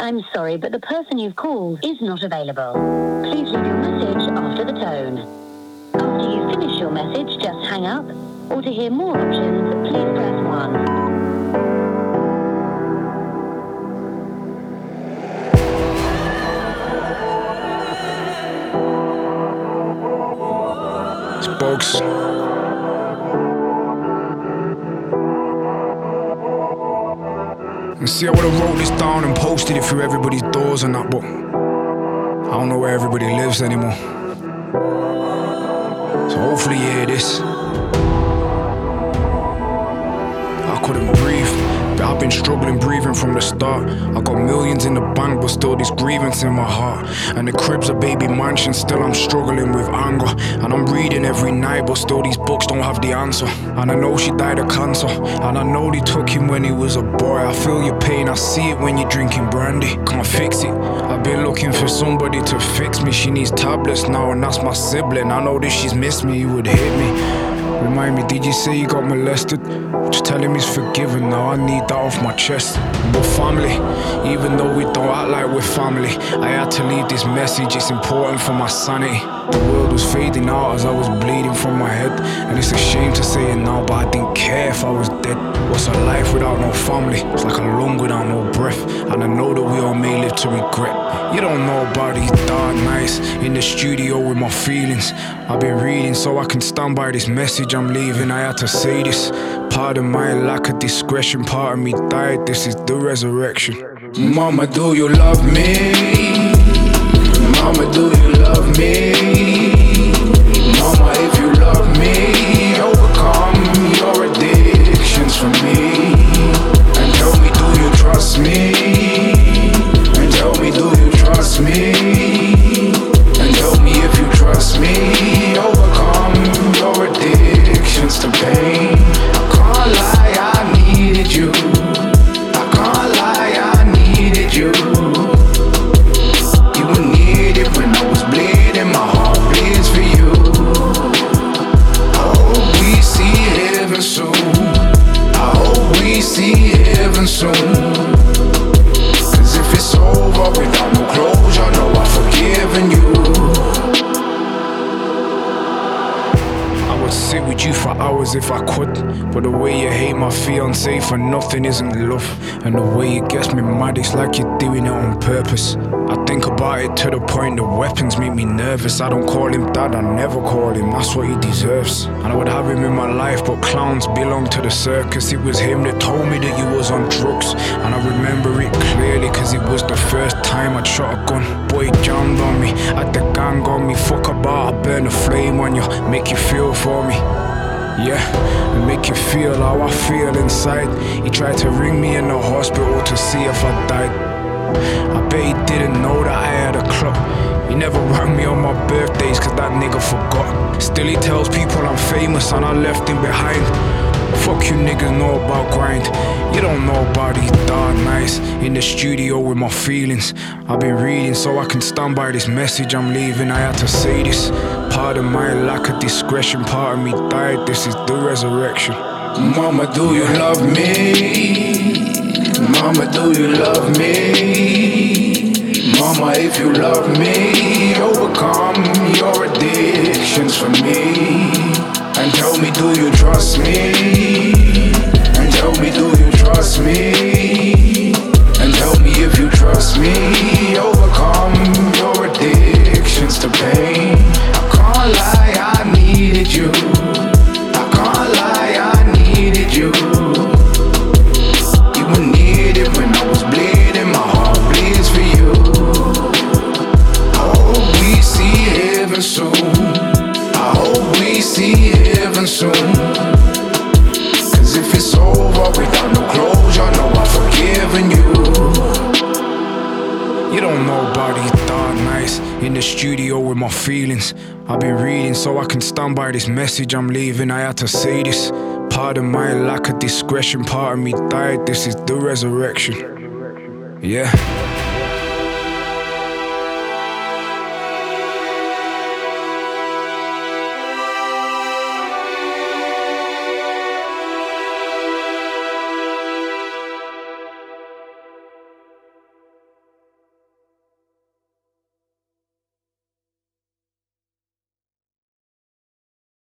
I'm sorry, but the person you've called is not available. Please leave your message after the tone. After you finish your message, just hang up. Or to hear more options, please press 1. Spokes. And see, I would've wrote this down and posted it through everybody's doors and that, but I don't know where everybody lives anymore. So hopefully you hear this. I couldn't breathe, but I've been struggling breathing from the start. I got millions in the bank, but still this grievance in my heart. And the crib's a baby mansion, still I'm struggling with anger. And I'm reading every night, but still these books don't have the answer. And I know she died of cancer, and I know they took him when he was a boy. I feel your pain, I see it when you're drinking brandy. Can't fix it, I've been looking for somebody to fix me. She needs tablets now, and that's my sibling. I know that she's missed me, he would hit me. Remind me, did you say you got molested? Just tell him he's forgiven now, I need that off my chest. But family, even though we don't act like we're family, I had to leave this message, it's important for my sanity. The world was fading out as I was bleeding from my head. And it's a shame to say it now, but I didn't care if I was dead. What's a life without no family? It's like a lung without no breath. And I know that we all may live to regret. You don't know about these dark nights in the studio with my feelings. I've been reading so I can stand by this message I'm leaving. I had to say this. Pardon my lack of discretion, part of me died, this is the resurrection. Mama, do you love me? Mama, do you love me? Mama, if you love me, overcome your addictions for me. And tell me, do you trust me? And tell me, do you trust me? And tell me if you trust me, overcome your addictions to pain. I can't lie, I needed you. I can't lie, I needed you. You were needed when I was bleeding, my heart bleeds for you. I hope we see heaven soon. I hope we see heaven soon. Cause if it's over without no closure, no, I've forgiven you. I would sit with you for hours if I could, but the way you hate my fiancé for nothing isn't love. And the way it gets me mad, it's like you're doing it on purpose. I think about it to the point the weapons make me nervous. I don't call him dad, I never call him, that's what he deserves. And I would have him in my life, but clowns belong to the circus. It was him that told me that you was on drugs, and I remember it clearly, cause it was the first time I'd shot a gun. Boy jammed on me, had the gang on me. Fuck about, I burn a flame on you, make you feel for me. Yeah, and make you feel how I feel inside. He tried to ring me in the hospital to see if I died. I bet he didn't know that I had a clock. He never rang me on my birthdays cause that nigga forgot. Still he tells people I'm famous and I left him behind. Fuck you niggas know about grind. You don't know about these dark nights in the studio with my feelings. I've been reading so I can stand by this message I'm leaving. I had to say this. Pardon my lack of discretion, part of me died, this is the resurrection. Mama, do you love me? Mama, do you love me? Mama, if you love me, overcome your addictions for me. And tell me, do you trust me? And tell me, do you trust me? And tell me if you trust me, overcome your addictions to pain. I can't lie, I needed you. I can't lie, I needed you. You were needed when I was bleeding, my heart bleeds for you. I hope we see heaven soon. I hope we see heaven soon. Cause if it's over without no closure, no, I've forgiven you. You don't know about these dark nights in the studio with my feelings. I've been reading so I can stand by this message I'm leaving. I had to say this. Pardon my lack of discretion, part of me died, this is the resurrection. Yeah.